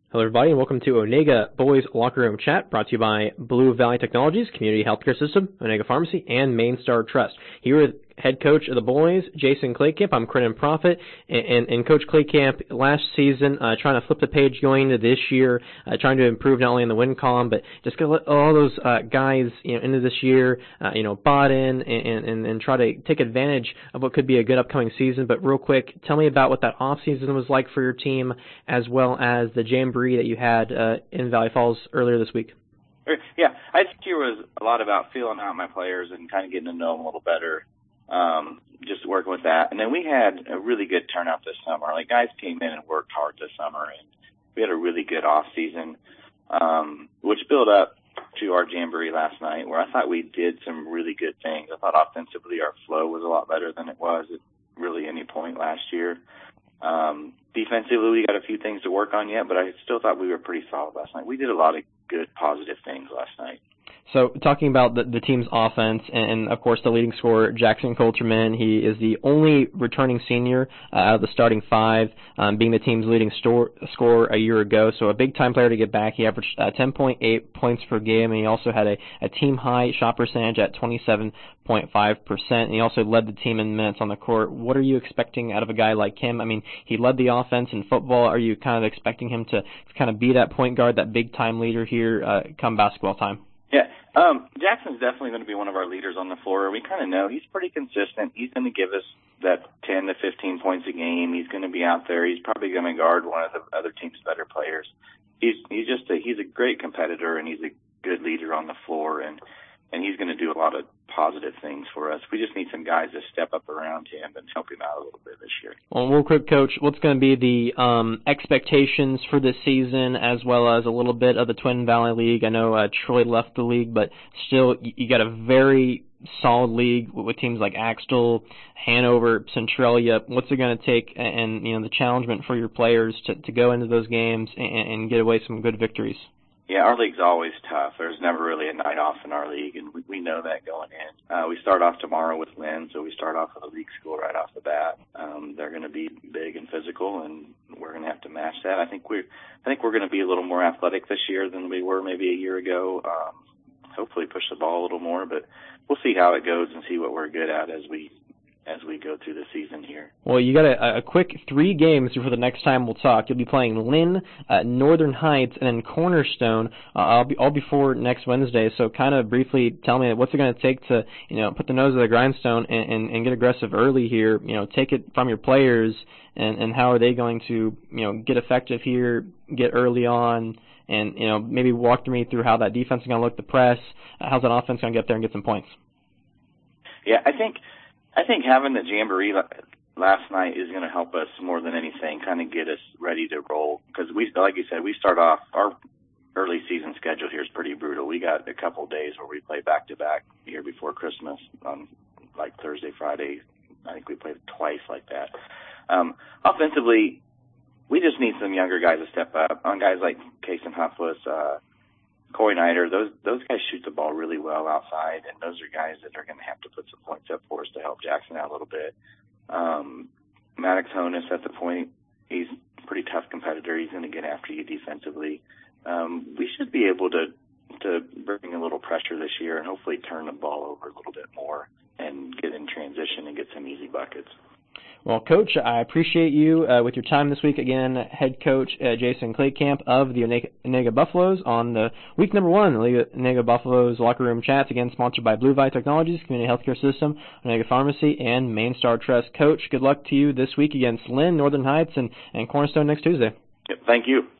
Hello, everybody, and welcome to Onega Boys Locker Room Chat, brought to you by Blue Valley Technologies, Community Healthcare System, Onega Pharmacy, and Main Star Trust. Here with head coach of the boys, Jason Claycamp. I'm Crennan Profit, and Coach Claycamp, last season, trying to flip the page going into this year, trying to improve not only in the win column, but just get all those guys into this year, bought in and try to take advantage of what could be a good upcoming season. But real quick, tell me about what that off season was like for your team, as well as the jamboree that you had in Valley Falls earlier this week. Yeah, I think it was a lot about feeling out my players and kind of getting to know them a little better. Just working with that. And then we had a really good turnout this summer. Like, guys came in and worked hard this summer, and we had a really good off season, which built up to our jamboree last night, where I thought we did some really good things. I thought offensively our flow was a lot better than it was at really any point last year. Defensively, we got a few things to work on yet, but I still thought we were pretty solid last night. We did a lot of good, positive things last night. So talking about the team's offense, and of course the leading scorer, Jackson Coulterman, he is the only returning senior out of the starting five, being the team's leading scorer a year ago. So a big-time player to get back. He averaged 10.8 points per game, and he also had a team-high shot percentage at 27.5%. And he also led the team in minutes on the court. What are you expecting out of a guy like him? I mean, he led the offense in football. Are you kind of expecting him to kind of be that point guard, that big-time leader here come basketball time? Yeah, Jackson's definitely going to be one of our leaders on the floor. We kind of know he's pretty consistent. He's going to give us that 10 to 15 points a game. He's going to be out there. He's probably going to guard one of the other team's better players. He's a great competitor, and he's a good leader on the floor, and he's going to do a lot of positive things for us. We just need some guys to step up around him and help him out a little bit this year. Well, real quick, Coach, what's going to be the expectations for this season, as well as a little bit of the Twin Valley League? I know Troy left the league, but still, you got a very solid league with teams like Axtell, Hanover, Centralia. What's it going to take, and the challengement for your players to go into those games and get away some good victories? Yeah, our league's always tough. There's never really a night off in our league, and we know that going in. We start off tomorrow with Lynn, so we start off with a league school right off the bat. They're going to be big and physical, and we're going to have to match that. I think we're going to be a little more athletic this year than we were maybe a year ago. Hopefully push the ball a little more, but we'll see how it goes and see what we're good at as we go through the season here. Well, you got a quick 3 games before the next time we'll talk. You'll be playing Lynn, Northern Heights, and then Cornerstone all before next Wednesday. So kind of briefly tell me what's it going to take to put the nose to the grindstone and get aggressive early here. Take it from your players, and how are they going to get effective here, get early on, and maybe walk me through how that defense is going to look, the press, how's that offense going to get there and get some points? Yeah, I think having the jamboree last night is going to help us more than anything, kind of get us ready to roll. Because like you said, we start off, our early season schedule here is pretty brutal. We got a couple of days where we play back-to-back here before Christmas on like Thursday, Friday. I think we played twice like that. Offensively, we just need some younger guys to step up. On guys like Kason Huffless, Corey Nider, those guys shoot the ball really well outside, and those are guys that are going to have to put some points up for us to help Jackson out a little bit. Maddox Honus at the point, he's a pretty tough competitor. He's going to get after you defensively. We should be able to bring a little pressure this year and hopefully turn the ball over a little bit more and get in transition and get some easy buckets. Well, Coach, I appreciate you with your time this week. Again, head coach Jason Claycamp of the Onega Buffaloes on the week number 1 of the Onega Buffaloes Locker Room Chats, again sponsored by Blue Valley Technologies, Community Healthcare System, Onega Pharmacy, and Main Star Trust. Coach, good luck to you this week against Lynn, Northern Heights, and Cornerstone next Tuesday. Yep, thank you.